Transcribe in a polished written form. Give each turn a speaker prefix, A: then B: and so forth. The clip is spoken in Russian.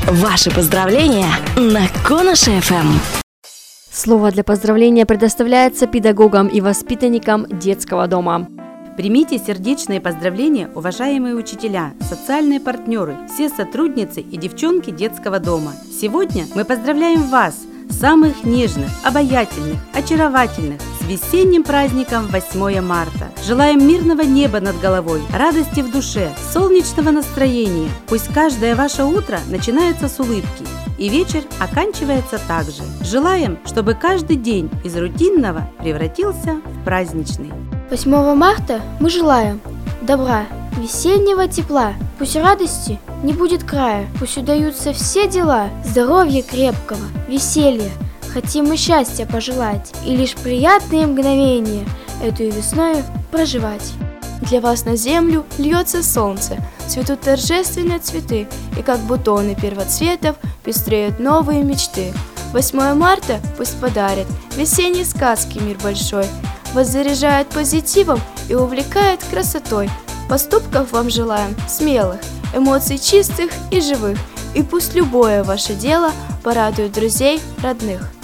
A: Ваши поздравления на Конаше ФМ.
B: Слово для поздравления предоставляется педагогам и воспитанникам детского дома.
C: Примите сердечные поздравления, уважаемые учителя, социальные партнеры, все сотрудницы и девчонки детского дома. Сегодня мы поздравляем вас, самых нежных, обаятельных, очаровательных, с весенним праздником 8 марта. Желаем мирного неба над головой, радости в душе, солнечного настроения. Пусть каждое ваше утро начинается с улыбки, и вечер оканчивается так же. Желаем, чтобы каждый день из рутинного превратился в праздничный.
D: 8 марта мы желаем добра, весеннего тепла. Пусть радости не будет края, пусть удаются все дела, здоровья крепкого, веселья. Хотим мы счастья пожелать и лишь приятные мгновения эту весною проживать.
E: Для вас на землю льется солнце, цветут торжественные цветы, и как бутоны первоцветов пестреют новые мечты. 8 марта пусть подарит весенние сказки мир большой, вас заряжает позитивом и увлекает красотой. Поступков вам желаем смелых, эмоций чистых и живых, и пусть любое ваше дело порадует друзей, родных.